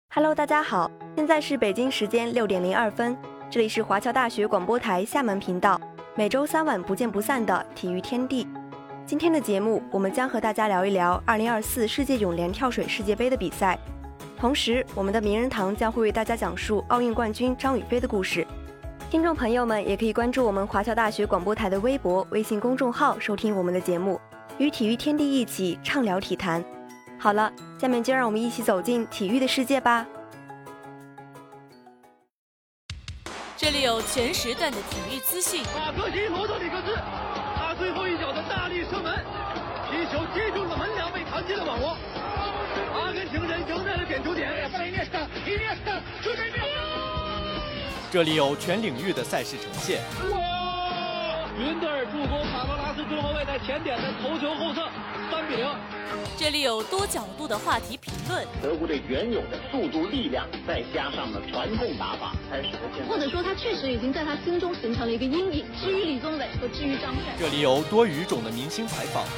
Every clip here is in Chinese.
Hello， 大家好，现在是北京时间6:02，这里是华侨大学广播台厦门频道，每周3晚不见不散的体育天地。今天的节目，我们将和大家聊一聊2024世界泳联跳水世界杯的比赛，同时我们的名人堂将会为大家讲述奥运冠军张雨霏的故事。听众朋友们也可以关注我们华侨大学广播台的微博、微信公众号收听我们的节目，与体育天地一起畅聊体坛。好了，下面就让我们一起走进体育的世界吧。 这里有全时段的体育资讯。 马克西罗德里克斯，他最后一脚的大力射门，皮球击中了门梁，被弹进了网窝。阿根廷人赢在了点球点。 这里有全领域的赛事呈现。 云德尔助攻卡罗拉斯中后卫在前点的头球后侧，3-0。 这里有多角度的话题评论。 德国队原有的速度、力量，再加上了传控打法，才使得现在。 或者说，他确实已经在他心中形成了一个阴影。至于李宗伟和至于张帅， 这里有多语种的明星采访。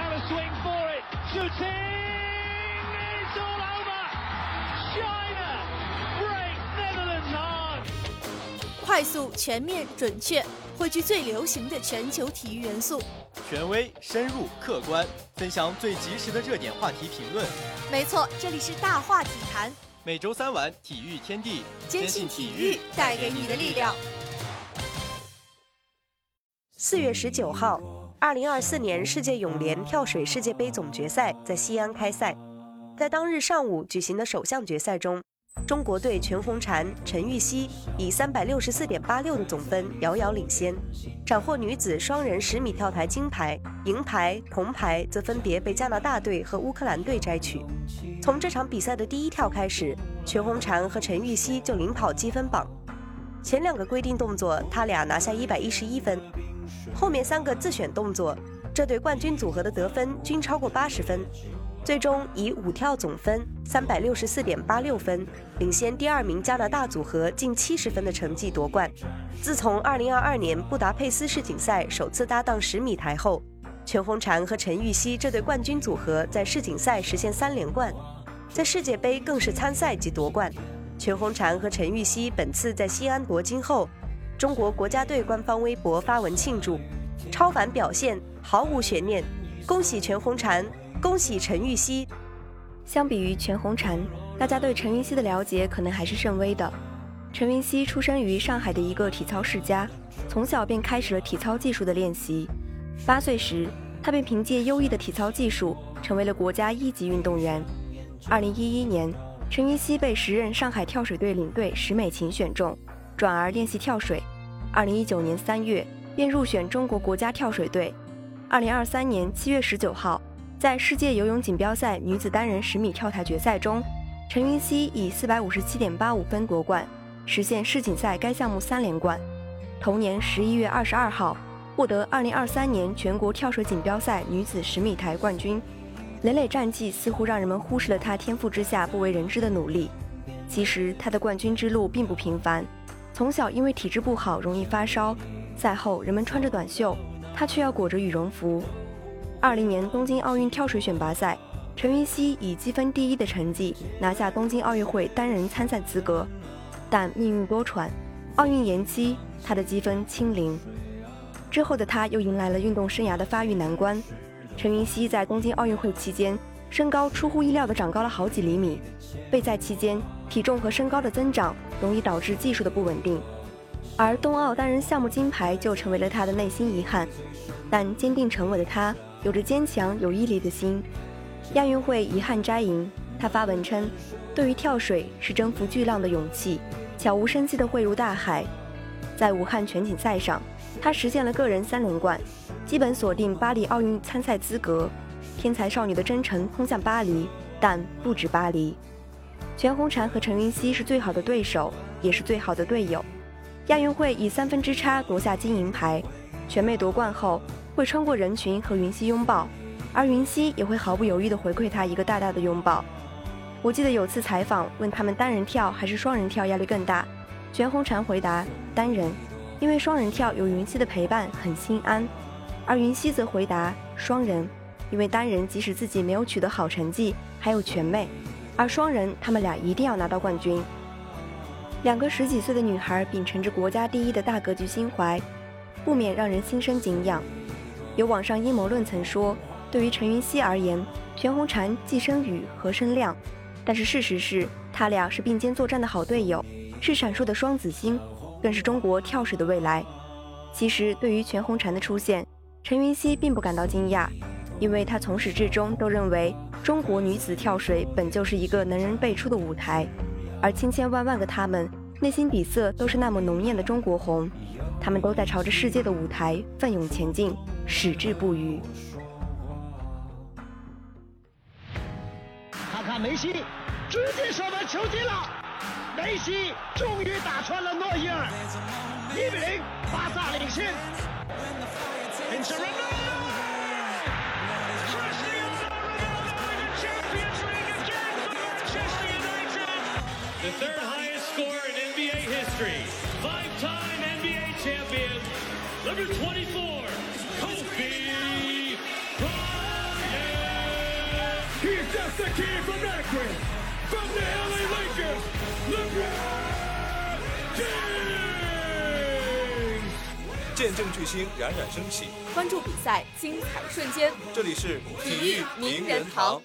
快速、全面、准确，汇聚最流行的全球体育元素。 权威、深入、客观，分享最及时的热点话题评论。 没错，这里是大话体坛。 每周3晚，体育天地， 坚信体育带给你的力量。 4月19号，2024年世界泳联跳水世界杯总决赛在西安开赛。在当日上午举行的首项决赛中，中国队全红婵、陈芋汐以364.86的总分遥遥领先，斩获女子双人10米跳台金牌，银牌、铜牌则分别被加拿大队和乌克兰队摘取。从这场比赛的第一跳开始，全红婵和陈芋汐就领跑积分榜。前2个规定动作，他俩拿下111分，后面3个自选动作，这对冠军组合的得分均超过80分。最终以5跳总分364.86分，领先第2名加拿大组合近70分的成绩夺冠。自从2022年布达佩斯世锦赛首次搭档10米台后，全红婵和陈芋汐这对冠军组合在世锦赛实现3连冠，在世界杯更是参赛即夺冠。全红婵和陈芋汐本次在西安夺金后，中国国家队官方微博发文庆祝，超凡表现，毫无悬念，恭喜全红婵，恭喜陈芋汐。 相比于全红婵，大家对陈芋汐的了解可能还是甚微的。陈芋汐出生于上海的一个体操世家，从小便开始了体操技术的练习。8岁时，她便凭借优异的体操技术成为了国家1级运动员。2011年，陈芋汐被时任上海跳水队领队石美琴选中，转而练习跳水。2019年3月，便入选中国国家跳水队。2023年7月19号，在世界游泳锦标赛女子单人10米跳台决赛中，陈芋汐以457.85分夺冠，实现世锦赛该项目3连冠。同年11月22号，获得2023年全国跳水锦标赛女子10米台冠军。累累战绩似乎让人们忽视了她天赋之下不为人知的努力。其实她的冠军之路并不平凡，从小因为体质不好容易发烧，赛后人们穿着短袖，她却要裹着羽绒服。20年东京奥运跳水选拔赛，陈芋汐以积分第1的成绩拿下东京奥运会单人参赛资格，但命运多舛，奥运延期，她的积分清零。之后的她又迎来了运动生涯的发育难关。陈芋汐在东京奥运会期间，身高出乎意料地长高了好几厘米，备赛期间体重和身高的增长容易导致技术的不稳定，而冬奥单人项目金牌就成为了她的内心遗憾。但坚定沉稳的她有着坚强有毅力的心。亚运会遗憾摘银，她发文称，对于跳水是征服巨浪的勇气，悄无声息地汇入大海。在武汉全锦赛上，她实现了个人3连冠，基本锁定巴黎奥运参赛资格。天才少女的征程通向巴黎，但不止巴黎。全红婵和陈芋汐是最好的对手，也是最好的队友。亚运会以3分之差夺下金银牌，全妹夺冠后会穿过人群和云汐拥抱，而云汐也会毫不犹豫地回馈她一个大大的拥抱。我记得有次采访问他们单人跳还是双人跳压力更大，全红婵回答单人，因为双人跳有云汐的陪伴很心安，而云汐则回答双人，因为单人即使自己没有取得好成绩，还有全妹。 而双人他们俩一定要拿到冠军。两个10几岁的女孩秉承着国家第一的大格局心怀，不免让人心生敬仰。有网上阴谋论曾说，对于陈云汐而言，全红婵既生雨和生亮，但是事实是，他俩是并肩作战的好队友，是闪烁的双子星，更是中国跳水的未来。其实对于全红婵的出现，陈云汐并不感到惊讶，因为她从始至终都认为中国女子跳水本就是一个能人辈出的舞台，而千千万万个她们内心底色都是那么浓艳的中国红，她们都在朝着世界的舞台奋勇前进，矢志不渝。 看看梅西，直接射门球进了，梅西终于打穿了诺伊尔，1-0，巴萨领先。 The third highest score in NBA history. 5-time NBA champion, number 24, Kobe Bryant. He's just a kid from Akron, from the LA Lakers, LeBron James. 见证巨星冉冉升起， 关注比赛精彩瞬间。 这里是体育名人堂。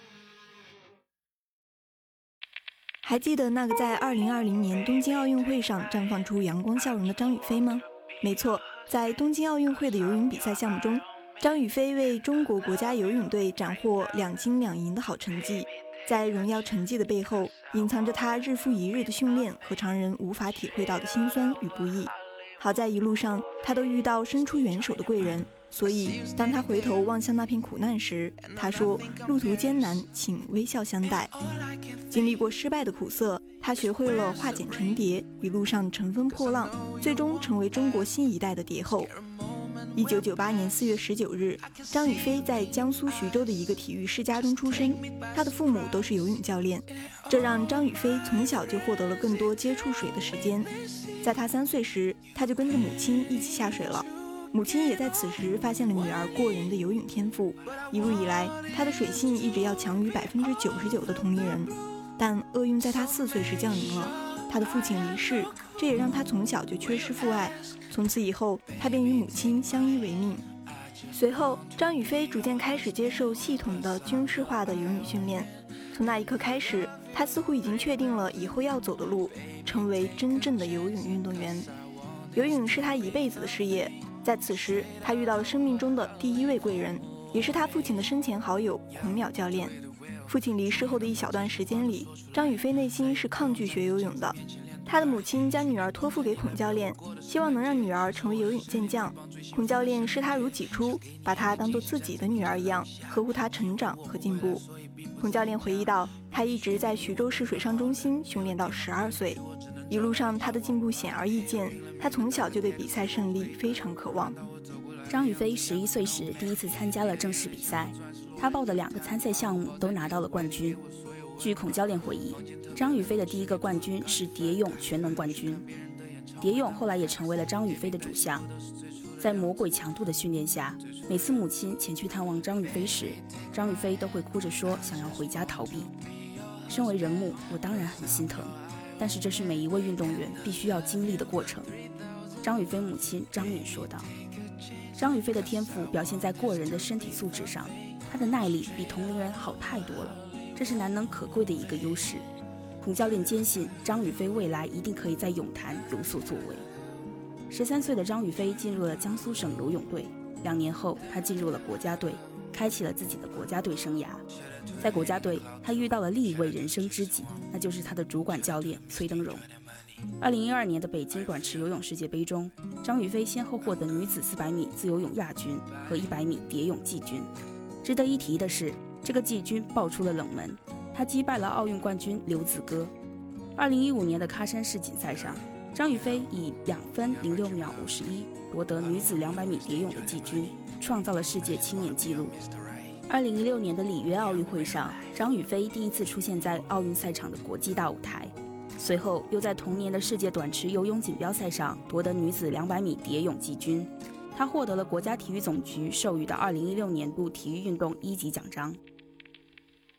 还记得那个在2020年东京奥运会上绽放出阳光笑容的张雨霏吗？没错，在东京奥运会的游泳比赛项目中，张雨霏为中国国家游泳队斩获2金2银的好成绩。在荣耀成绩的背后，隐藏着她日复一日的训练和常人无法体会到的辛酸与不易。好在一路上，她都遇到伸出援手的贵人，所以当她回头望向那片苦难时，她说：“路途艰难，请微笑相待。”经历过失败的苦涩，她学会了化茧成蝶，一路上乘风破浪，最终成为中国新一代的蝶后。1998年4月19日，张雨霏在江苏徐州的一个体育世家中出生，她的父母都是游泳教练，这让张雨霏从小就获得了更多接触水的时间。在她3岁时，她就跟着母亲一起下水了。母亲也在此时发现了女儿过人的游泳天赋，一路以来，她的水性一直要强于99%的同龄人。但厄运在她4岁时降临了，她的父亲离世，这也让她从小就缺失父爱。从此以后，她便与母亲相依为命。随后，张雨霏逐渐开始接受系统的军事化的游泳训练。从那一刻开始，她似乎已经确定了以后要走的路，成为真正的游泳运动员。游泳是她一辈子的事业。在此时，她遇到了生命中的第一位贵人，也是她父亲的生前好友孔淼教练。父亲离世后的一小段时间里，张雨霏内心是抗拒学游泳的。她的母亲将女儿托付给孔教练，希望能让女儿成为游泳健将。孔教练视她如己出，把她当作自己的女儿一样，呵护她成长和进步。孔教练回忆到，他一直在徐州市水上中心训练到12岁，一路上他的进步显而易见。他从小就对比赛胜利非常渴望。 张雨霏11岁时第一次参加了正式比赛，她报的2个参赛项目都拿到了冠军。据孔教练回忆，张雨霏的第一个冠军是蝶泳全能冠军。蝶泳后来也成为了张雨霏的主项。在魔鬼强度的训练下，每次母亲前去探望张雨霏时，张雨霏都会哭着说想要回家逃避。身为人母，我当然很心疼，但是这是每一位运动员必须要经历的过程。张雨霏母亲张允说道。张雨霏的天赋表现在过人的身体素质上，她的耐力比同龄人好太多了，这是难能可贵的一个优势。孔教练坚信张雨霏未来一定可以在泳坛有所作为。13岁的张雨霏进入了江苏省游泳队，2年后她进入了国家队，开启了自己的国家队生涯。在国家队，她遇到了另一位人生知己，那就是她的主管教练崔登荣。2012年的北京短池游泳世界杯中，张雨霏先后获得女子400米自由泳亚军和100米蝶泳季军。值得一提的是，这个季军爆出了冷门，她击败了奥运冠军刘子歌。2015年的喀山世锦赛上，张雨霏以2分06秒51夺得女子200米蝶泳的季军，创造了世界青年纪录。2016年的里约奥运会上，张雨霏第一次出现在奥运赛场的国际大舞台，随后又在同年的世界短池游泳锦标赛上夺得女子200米蝶泳季军。她获得了国家体育总局授予的2016年度体育运动1级奖章。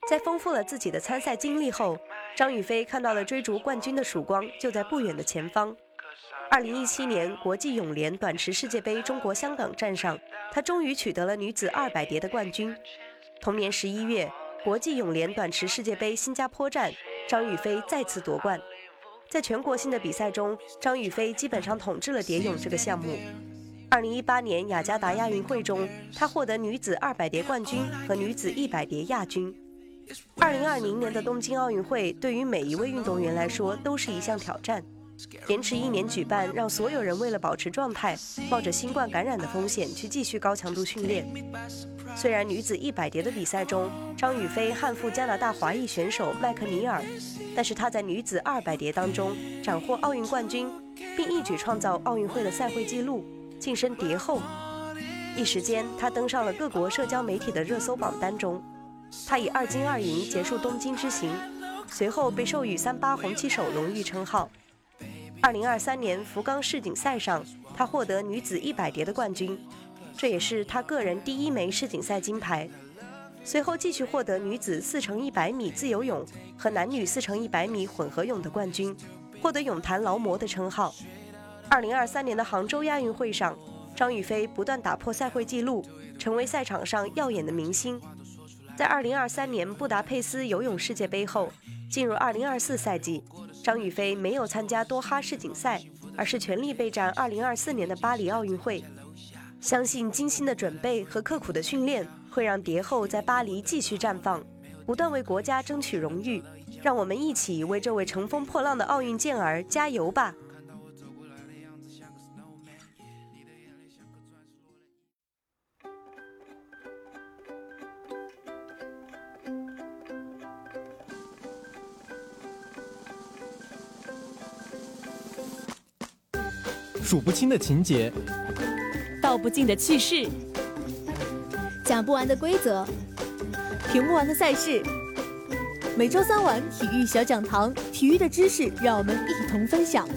在丰富了自己的参赛经历后，张雨霏看到了追逐冠军的曙光就在不远的前方。2017年国际泳联短池世界杯中国香港站上，她终于取得了女子200蝶的冠军。同年11月，国际泳联短池世界杯新加坡站，张雨霏再次夺冠。在全国性的比赛中，张雨霏基本上统治了蝶泳这个项目。2018年雅加达亚运会中，她获得女子200蝶冠军和女子100蝶亚军。2020年的东京奥运会对于每一位运动员来说都是一项挑战，延迟1年举办，让所有人为了保持状态，冒着新冠感染的风险去继续高强度训练。虽然女子100蝶的比赛中，张雨霏憾负加拿大华裔选手麦克尼尔，但是她在女子200蝶当中斩获奥运冠军，并一举创造奥运会的赛会纪录，晋升蝶后。一时间，她登上了各国社交媒体的热搜榜单中。她以2金2银结束东京之行，随后被授予38红旗手荣誉称号。2023年福冈世锦赛上，她获得女子100蝶的冠军，这也是她个人第1枚世锦赛金牌。随后继续获得女子4×100米自由泳和男女4×100米混合泳的冠军，获得泳坛劳模的称号。2023年的杭州亚运会上，张雨霏不断打破赛会纪录，成为赛场上耀眼的明星。在2023年布达佩斯游泳世界杯后，进入2024赛季，张雨霏没有参加多哈世锦赛，而是全力备战2024年的巴黎奥运会。相信精心的准备和刻苦的训练会让蝶后在巴黎继续绽放，不断为国家争取荣誉。让我们一起为这位乘风破浪的奥运健儿加油吧！ 数不清的情节， 道不尽的趣事，讲不完的规则，评不完的赛事。每周3晚体育小讲堂，体育的知识让我们一同分享。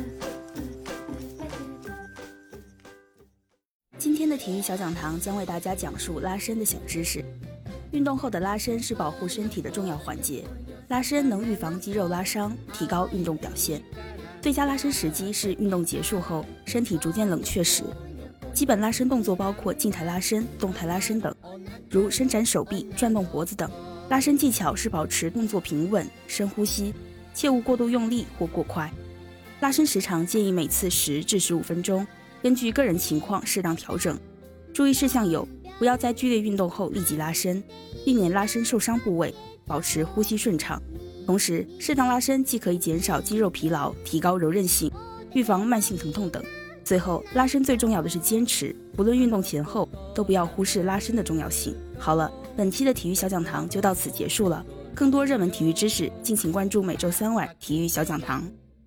今天的体育小讲堂将为大家讲述拉伸的小知识。运动后的拉伸是保护身体的重要环节，拉伸能预防肌肉拉伤，提高运动表现。最佳拉伸时机是运动结束后，身体逐渐冷却时。基本拉伸动作包括静态拉伸、动态拉伸等，如伸展手臂、转动脖子等。拉伸技巧是保持动作平稳、深呼吸，切勿过度用力或过快。拉伸时长建议每次10至15分钟，根据个人情况适当调整。注意事项有：不要在剧烈运动后立即拉伸，避免拉伸受伤部位，保持呼吸顺畅。同时，适当拉伸既可以减少肌肉疲劳，提高柔韧性，预防慢性疼痛等。最后，拉伸最重要的是坚持，不论运动前后，都不要忽视拉伸的重要性。好了，本期的体育小讲堂就到此结束了。更多热门体育知识，敬请关注每周3晚体育小讲堂。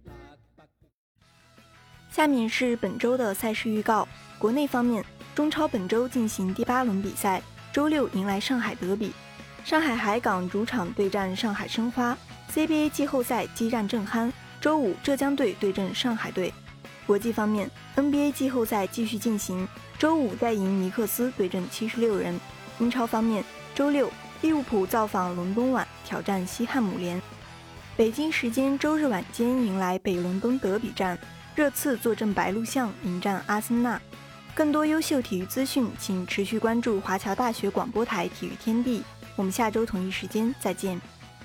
下面是本周的赛事预告。国内方面，中超本周进行第8轮比赛，周六迎来上海德比。上海海港主场对战上海申花， CBA 季后赛激战正酣。周五，浙江队对阵上海队。国际方面， NBA 季后赛继续进行，周五再迎尼克斯对阵76人。英超方面，周六，利物浦造访伦敦碗挑战西汉姆联。北京时间周日晚间迎来北伦敦德比战，热刺坐镇白鹿巷迎战阿森纳。更多优秀体育资讯，请持续关注华侨大学广播台体育天地。我们下周同一时间再见。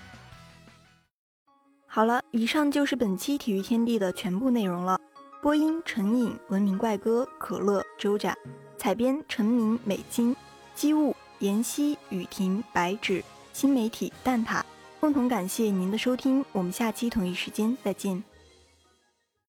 好了，以上就是本期体育天地的全部内容了。播音陈颖、文明怪哥、可乐、周展，采编陈明、美金，机务妍希、雨婷、白芷，新媒体蛋挞。共同感谢您的收听，我们下期同一时间再见。